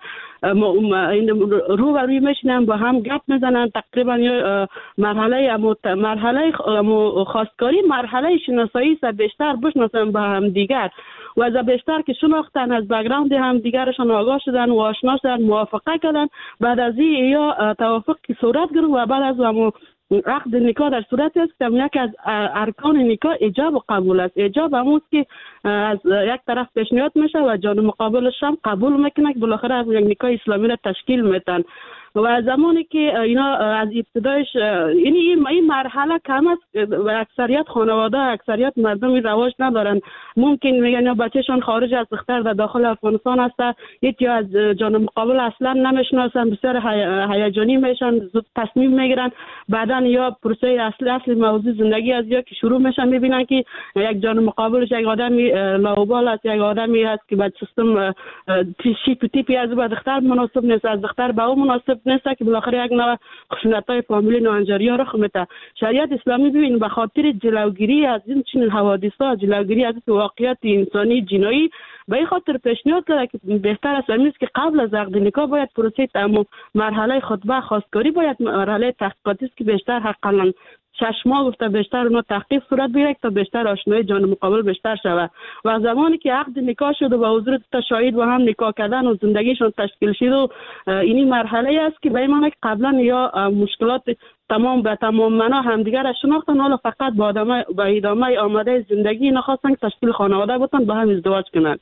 رو و روی میشینن، با هم گپ میزنن. تقریبا مرحله مرحله خواستگاری مرحله شناسایی است، بیشتر بشناسن با هم دیگر و از بیشتر که شناختن، از بک‌گراند هم دیگرشان آگاه شدن و آشنا شدن، موافقه کردن. بعد از این یا توافق که صورت گرفت و بعد از همون عقد نکاح در صورت است که یک از ارکان نکاح ایجاب و قبول است. ایجاب همون که از یک طرف پیشنهاد میشه و جانب مقابلش هم قبول میکنه که بالاخره یک نکاح اسلامی را تشکیل میدن. و زمانی که اینا از ابتدایش، یعنی این مرحله کم است و اکثریت خانواده، اکثریت مردم رواج ندارن. ممکن میگن یا بچهشون خارج از دختر در داخل افغانستان هست، یا از جانب مقابل اصلا نمیشناسن، بسیار هیجانی میشن، زود تصمیم میگیرن. بعدن یا پروسه اصلی اصلی موضوع زندگی از یا که شروع میشن میبینن که یک جانب مقابلش یک آدمی لاوبال است، یک آدمی هست که بعد سیستم شیپ تیپی از با دختر مناسب نیست، از دختر با او مناسب نیست، که بالاخره یک نوع خشونت‌های فامیلی ناهنجاری‌ها رخ میده. شریعت اسلامی ببین به خاطر جلوگیری از این چنین حوادث‌ها، جلوگیری از واقعیت انسانی جنایی، به این خاطر پیشنهاد کرده که بهتر است است که قبل از عقد نکاح باید پروسه تمام مرحله خطبه خواستگاری، باید مرحله تحقیقاتی است که بیشتر حقاً شش ماه گفته بیشتر اونها تحقیق صورت بگیره تا بیشتر آشنایی جانب مقابل بیشتر شود. و زمانی که عقد نکاح شد و با حضور تا شاهد با هم نکاح کردن و زندگیشون تشکیل شد و اینی مرحله است که به این معنی که قبلا یا مشکلات تمام به تمام معنا همدیگر را شناختن، حالا فقط با ادامه با ادامه آماده زندگی نخواستن که تشکیل خانواده بتن با هم ازدواج کنند.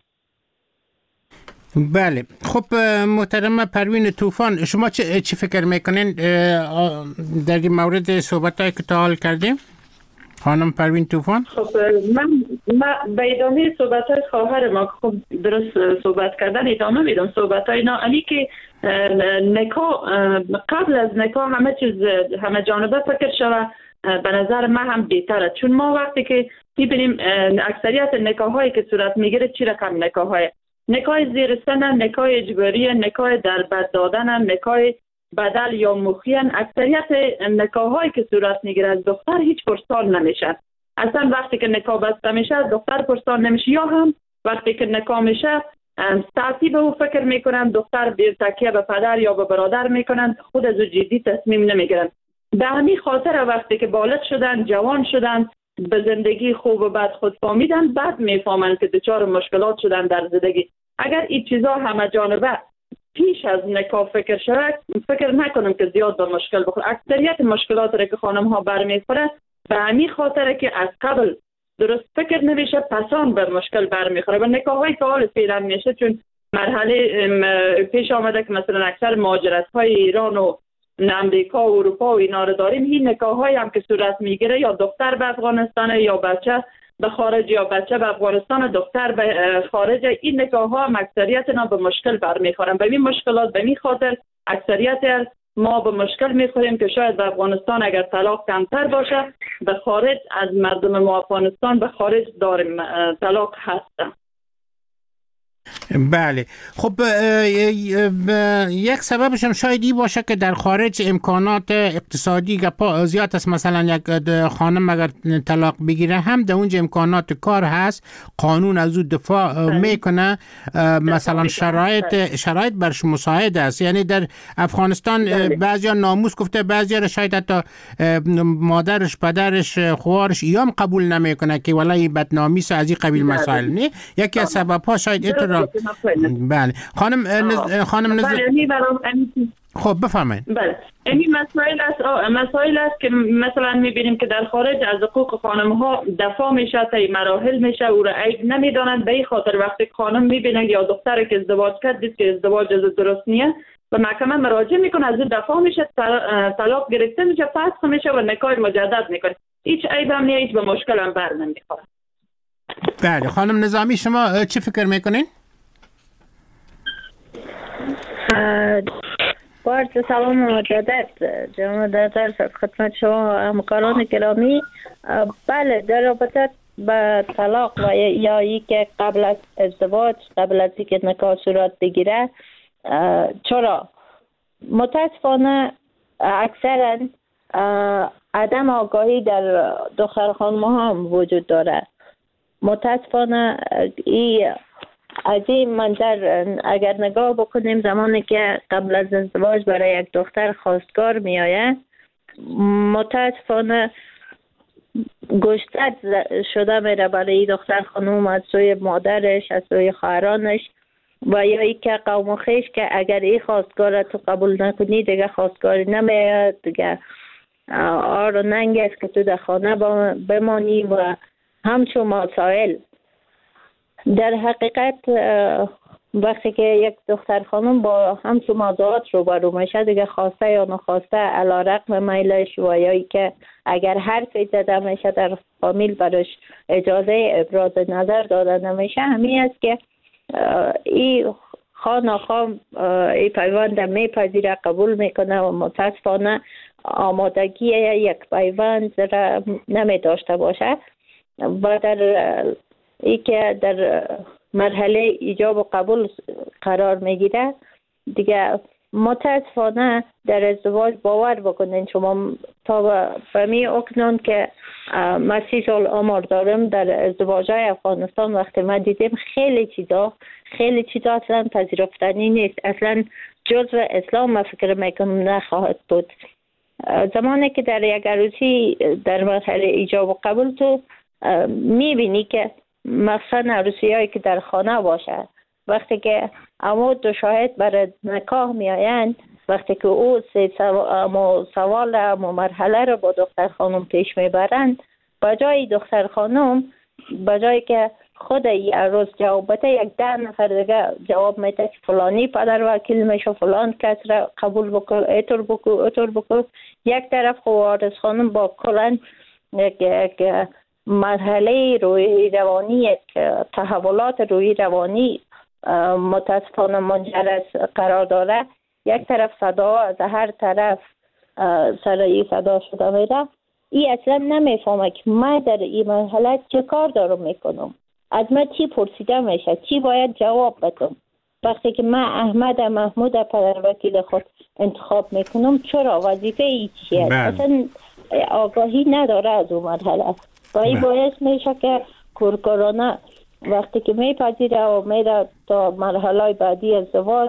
بله. خب محترم پروین طوفان، شما چه, چه فکر میکنین در این مورد صحبتایی که تا حال کردیم خانم پروین طوفان؟ خب من, من به ادامه صحبتای خواهر ما خب درست صحبت کردن ادامه میدم صحبتای اینا، علی که نکاح قبل از نکاح همه چیز همه جانبه فکر شوه به نظر من هم بهتره، چون ما وقتی که میبینیم اکثریت نکاح هایی که صورت میگیره چی رقم نکاح های نکاح زیر سن، نکاح اجباری، نکاح در بد دادن، نکاح بدل یا مخیان. اکثریت نکاح هایی که صورت میگیره از دختر هیچ پرسان نمیشه. اصلا وقتی که نکاح بسته میشه از دختر پرسان نمیشه، یا هم وقتی که نکاح میشه ساعتی به او فکر میکنن، دختر بیر تکیه به پدر یا به برادر میکنن، خود از جدی تصمیم نمیگیرن. به همین خاطر وقتی که بالغ شدن، جوان شدن، به زندگی خوب و بد خود فهمیدن، بعد میفهمن که دچار مشکلات شدن در زندگی. اگر این چیزا همه جانبه پیش از نکاح فکر شود، فکر نکنم که زیاد به مشکل بخوره. اکثریت مشکلات را که خانم ها برمیخوره به همین خاطره که از قبل درست فکر نمیشه، پسان به مشکل برمیخوره. و نکاح های که حال فعلا میشه، چون مرحله پیش آمده که مثلا اکثر مهاجرت های ایران و امریکا و اروپا و اینا رو داریم، این نکاح های هم که صورت میگیره یا دختر به افغانستان یا بچه به خارج یا بچه به افغانستان دختر به خارج، این نکاح ها هم اکثریت اینا به مشکل برمیخورن. به این مشکلات به این خاطر اکثریت ما به مشکل میخوریم که شاید به افغانستان اگر طلاق کمتر باشه، به خارج از مردم ما افغانستان به خارج داریم طلاق هستن. بله. خب یک سببش هم شاید این باشه که در خارج امکانات اقتصادی زیاد است. مثلا یک خانم اگر طلاق بگیره هم در اونجا امکانات کار هست، قانون از اون دفاع میکنه، مثلا شرایط شرایط برش مساعد است. یعنی در افغانستان بعضیا ناموس گفته، بعضیا شاید حتی مادرش، پدرش، خوارش ایام قبول نمیکنه که ولای بدنامی است از این قبیل مسائل. نه یکی از سبب‌ها شاید اینطور. بله خانم نز... خانم نز... خب بفرمایید. بله این مسائل است مسائل است که مثلا میبینیم که در خارج از حقوق خانم ها دفاع میشه، تا مراحل میشه، او را عیب نمیدانند. به این خاطر وقتی خانم میبینن یا دختر که ازدواج کرد دید که ازدواج درست نیست و محکمه مراجعه میکنه، از دفاع میشه، طلاق گرفته میشه، فسخ میشه و نکاح مجدد میکنه. هیچ عیب هم نیست، هیچ به مشکل هم بر نمیخوره. بله خانم نظامی شما چی فکر میکنین؟ با سلام مجدد جناب دکتر خدمت شما همکاران گرامی. بله در رابطه با طلاق و یا ای که قبل از ازدواج، قبل از اینکه نکاح صورت بگیره، چرا متاسفانه اکثرا عدم آگاهی در دختر خانم ها هم وجود داره. متاسفانه ای از این منظر اگر نگاه بکنیم، زمانی که قبل از ازدواج برای یک دختر خواستگار می آید، متاسفانه گشتت شده میره برای دختر خانم از سوی مادرش، از سوی خواهرانش و یا ای که قوم خویش که اگر این خواستگار تو قبول نکنی دیگه خواستگاری نمیاد، دیگه آر و ننگ است که تو در خانه بمانی و همچون مسائل. در حقیقت وقتی که یک دختر خانم با همچون موضوعات روبرو میشه، دیگه خواسته یا نخواسته علی رغم میلش و یا ای که اگر حرفی زده میشه در فامیل برش اجازه ابراز نظر داده نمیشه، همین است که این خانخواه این پیوند میپذیره، قبول میکنه و متاسفانه آمادگی یک پیوند را نمی داشته باشه و در ای که در مرحله ایجاب و قبول قرار میگیره، دیگه متاسفانه در ازدواج باور بکنین شما تا فهمی اکنون که ما سی سال عمر دارم در ازدواج های افغانستان، وقتی ما دیدیم خیلی چیزا خیلی چیزا اصلا پذیرفتنی نیست، اصلا جزو اسلام ما فکر میکنم نخواهد بود. زمانی که در یک عروسی در مرحله ایجاب و قبول تو میبینی که مثلا عروسی هایی که در خانه باشه، وقتی که اما دو شاهد برای نکاح می آیند، وقتی که او سه سوال اما مرحله رو با دختر خانم پیش می برند، بجای دختر خانم بجای که خود ای عروس جواب بده، یک ده نفر دیگه جواب میده که فلانی پدر وکیل میشه، فلان کس را قبول بکن، ایتر بکن ایتر بکن. یک طرف خوارز خانم با کلن یک, یک مرحله روی روانی، تحولات روی روانی متاسفانه منجر از قرار داره. یک طرف صدا از هر طرف سرایی صدا شده میره. ای اصلا نمیفهمه که من در این مرحله چه کار دارم میکنم، از من چی پرسیده میشه، چی باید جواب بدم. وقتی که من احمد محمود پدر وکیل خود انتخاب میکنم، چرا وظیفه ای چیه؟ اصلا آگاهی نداره از اون مرحله و این باعث میشه که کورکورانه وقتی که میپذیره و میره تا مرحله بعدی ازدواج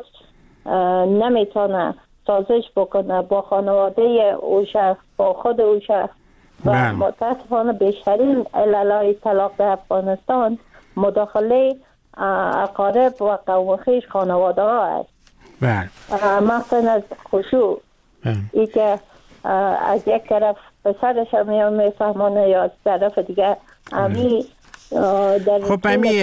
نمیتونه سازش بکنه با خانواده او شخص، با خود او شخص و متاسفانه بیشترین عللای طلاق در افغانستان مداخله اقارب و قوم خویش خانواده ها است. مثلا از خشوع ای که از یک طرف پسرش هم میفهمانه یا از طرف دیگه امی خب امی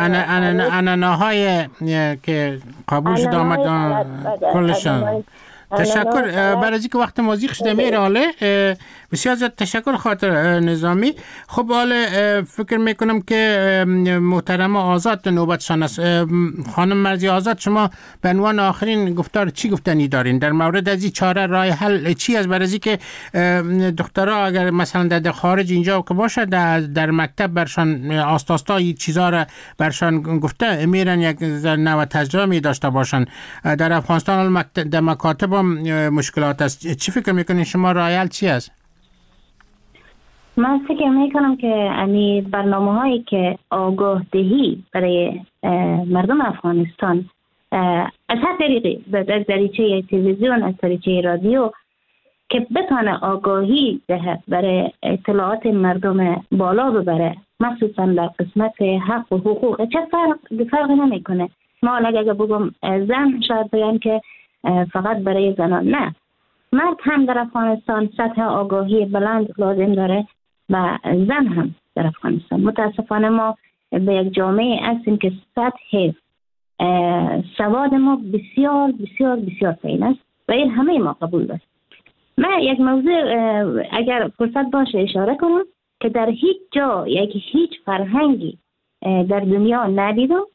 اناناهای که قبول شده آمد کلشان تشکر برای اینکه وقت موزیک شده میره. حاله بسیار زیاد تشکر خاطر نظامی. خب حالا فکر میکنم که محترم آزاد نوبتشان است. خانم مرزی آزاد، شما به عنوان آخرین گفتار چی گفتنی دارین در مورد از این چاره راه حل چی است؟ برای اینکه دخترها اگر مثلا در خارج اینجا که باشه در, در مکتب برشان آستاستا این چیزا را برشان گفته میرن یک نوع تجربه می داشته باشن. در افغانستان در مکاتب هم مشکلات است. چی فکر میکنین شما راه حل چی است؟ من فکر میکنم که امی برنامه هایی که آگاه دهی برای مردم افغانستان از هر طریقی، از دریچه تلویزیون، از دریچه رادیو، که بتونه آگاهی ده برای اطلاعات مردم بالا ببره، مخصوصا در قسمت حق و حقوق. چه فرق فرق نمیکنه. ما اگر بگم زن، شاید بگم که فقط برای زنان، نه، مرد هم در افغانستان سطح آگاهی بلند لازم داره و زن هم در افغانستان. متاسفانه ما به یک جامعه هستیم که سطح سواد ما بسیار بسیار بسیار پایین است و این همه ما قبول داریم. من یک موضوع اگر فرصت باشه اشاره کنم که در هیچ جا، یک هیچ فرهنگی در دنیا ندیدم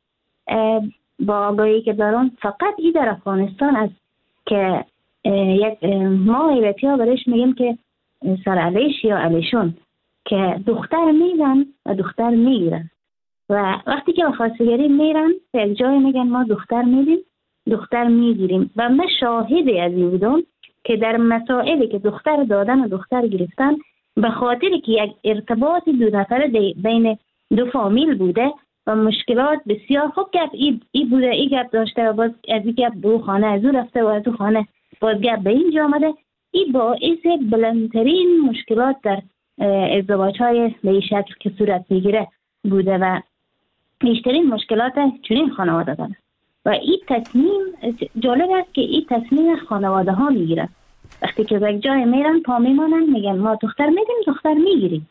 با آگاهی که دارم، فقط این در افغانستان است که یک ما ایرتی ها برش میگیم که سر علیش یا علیشون، که دختر میدن و دختر میگیرن و وقتی که به خواستگاری میرن به یک جای میگن ما دختر میدیم، دختر میگیریم. و من شاهدی از این بودم که در مسائلی که دختر دادن و دختر گرفتن به خاطر که یک ارتباط دو نفره بین دو فامیل بوده و مشکلات بسیار خوب گپ ای, ای بوده، ای گپ داشته و باز از این گپ به خانه از او رفته و از او خانه باز گپ به اینجا آمده، این باعث بلندترین مشکلات در ازدواج های به این شکل که صورت میگیره بوده و بیشترین مشکلات چنین خانواده داره. و این تصمیم جالب است که این تصمیم خانواده ها میگیره. وقتی که به یک جای میرن پا میمانن میگن ما دختر میدیم، دختر میگیریم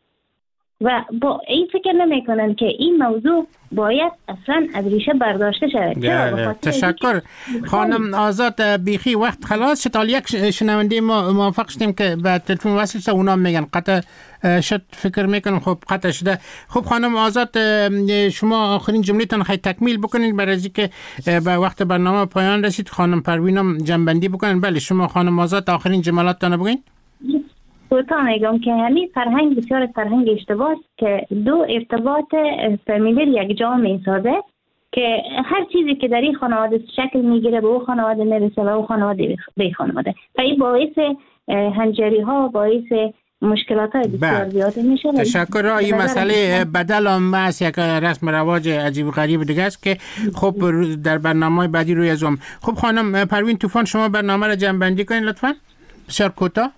و با این فکر نمی کنن که این موضوع باید اصلا از ریشه برداشته شود. تشکر خانم آزاد. بیخی وقت خلاص شد. یک شنونده ما موافق شدیم که به تلفن وصل شد، اونا میگن قطع شد، فکر میکنم خب قطع شده. خب خانم آزاد، شما آخرین جمله‌تان خیلی تکمیل بکنید برای اینکه به وقت برنامه پایان رسید. خانم پروینم جنبندی بکنن. بله شما خانم آزاد آخرین جملاتتان بگین. کوتاه میگم که همین فرهنگ بسیار فرهنگ اشتباه که دو ارتباط فامیلی یک جا میسازه که هر چیزی که در این خانواده شکل میگیره به او خانواده میرسه و او خانواده به خانواده و این باعث هنجاری ها، باعث مشکلات های بسیار زیاد میشه. تشکر. این مسئله بدل هم است، یک رسم رواج عجیب غریب دیگه است که خب در برنامه بعدی روی ازم. خب خانم پروین طوفان، شما برنامه را جمع کنین لطفا بسیار کوتاه.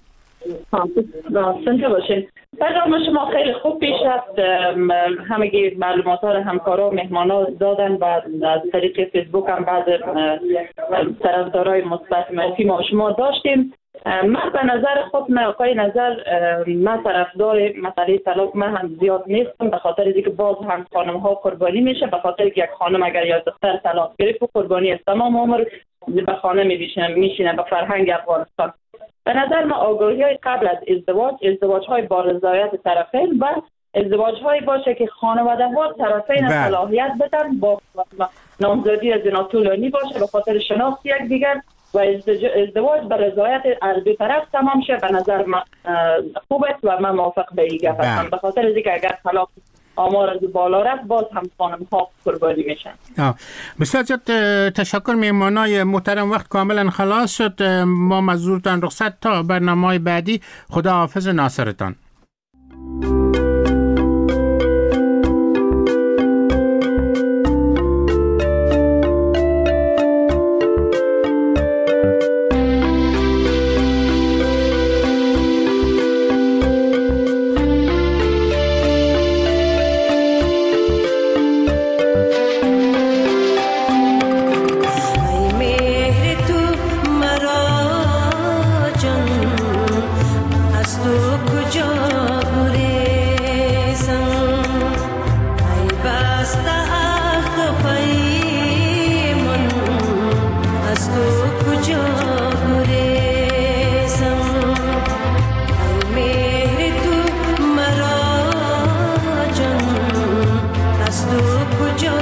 راستنده باشین. برنامه شما خیلی خوب پیش رفت. همگی معلومات ها همکارا و مهمان ها دادن و از طریق فیسبوک هم بعض طرفدارای مثبت منفی ما شما داشتیم. من به نظر خود من آقای نظر من طرفدار مسئله طلاق من هم زیاد نیستم، به خاطر اینکه باز هم خانم ها قربانی میشه، به خاطر اینکه یک خانم اگر یا دختر طلاق گرفت قربانی است، تمام عمر به خانه میشینه میشینه به فرهنگ افغانستان. به نظر من آگاهی های قبل از ازدواج، ازدواج های با رضایت طرفین و ازدواج های باشه که خانواده ها طرفین صلاحیت بدن، با نامزدی از اینا طولانی باشه به خاطر شناخت یک دیگر و ازدواج به رضایت از دو طرف تمام شه. به نظر من خوب است و من موافق به این گپ هستم، به خاطر اینکه اگر طلاق آمار از بالا رفت باز هم خانم ها قربانی میشن. بسیار زیاد تشکر میهمانای محترم. وقت کاملا خلاص شد. ما مزورتان رخصت تا برنامه بعدی. خدا حافظ ناصرتان. जो کجا